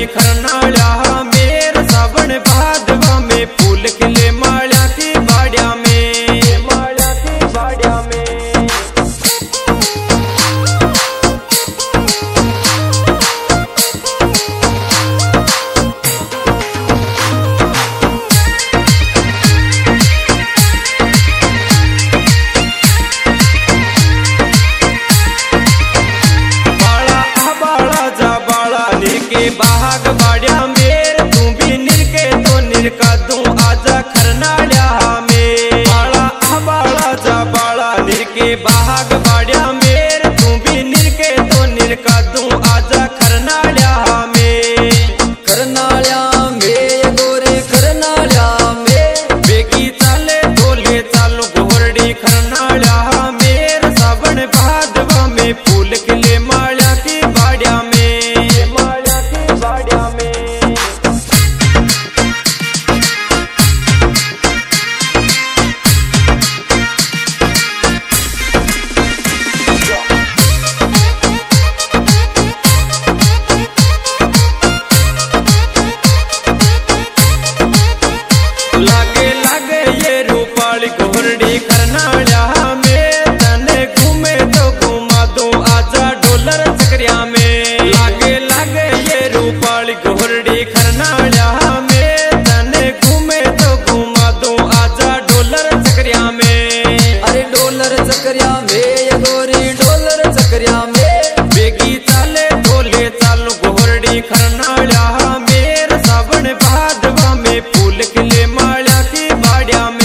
गोहरडी खरनाळ्या मेर सावन भादवा में फूल खिले माळ्या की बाड़िया में, माळ्या की बाड़िया में। बाग बाड़िया मेर तू भी निरके तो निरका दूं आजा खरनाळ्या में। बाड़ा बाड़ा जा बाड़ा निरके बाग बाड़िया मेर तू भी निरके तो निरका दूं आजा खरनाळ्या में। खरनाळ्या में गोरे खरनाळ्या में बेगी चाले ढोले चालू गोहरडी खरनाळ्या मेर सावन भादवा में फूल खिले माळ्या की बाड़िया में। गोहरडी खरनाळ्या में तने घूमे तो घुमा दूं आजा डोलर चकरिया में। लागे लागे ये रूपाली गोहरडी खरनाळ्या में तने घूमे तो घुमा दूं आजा डोलर चकरिया में। अरे डोलर चकरिया में गोरी डोलर चकरिया में बेगी चाले ढोले चालू गोहरडी खरनाळ्या मेर सावन भादवा में फूल खिले माळ्या की बाड़िया में।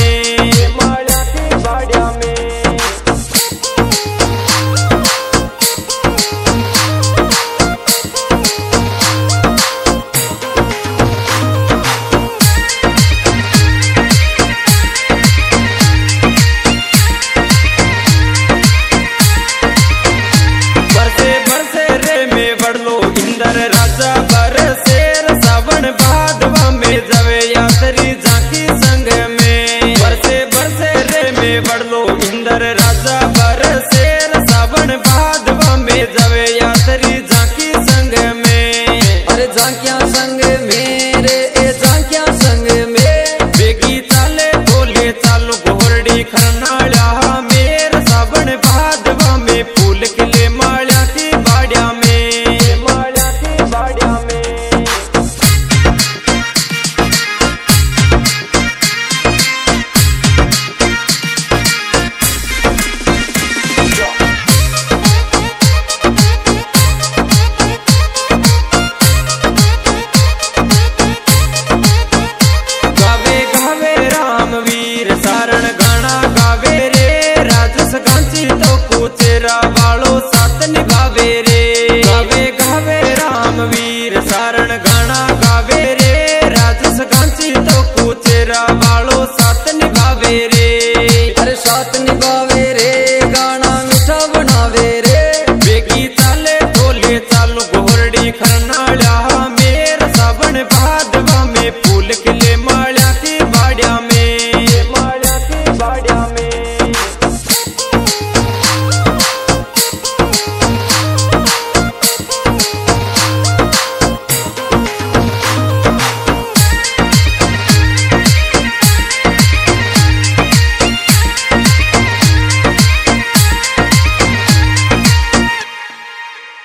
राजा बरसेर सावन भादवा में जवे यात्री झांकी संग में। बरसे बरसे रे में बढ़लो इंदर राजा बरसेर सावन भादवा में जवे यात्री झांकी संग में। अरे झांकिया संग में रे ए झांकिया संग में बेगी चाले ढोले चालू गोहरडी खरनाळ्या मेर सावन भादवा में फूल खिले माळ्या की बाड़िया में। सारण गाना गावे रे राजस गांची तो कुचेरा वालो साथ निभावे रे। गावे गावे रामवीर सारण गाना गावे रे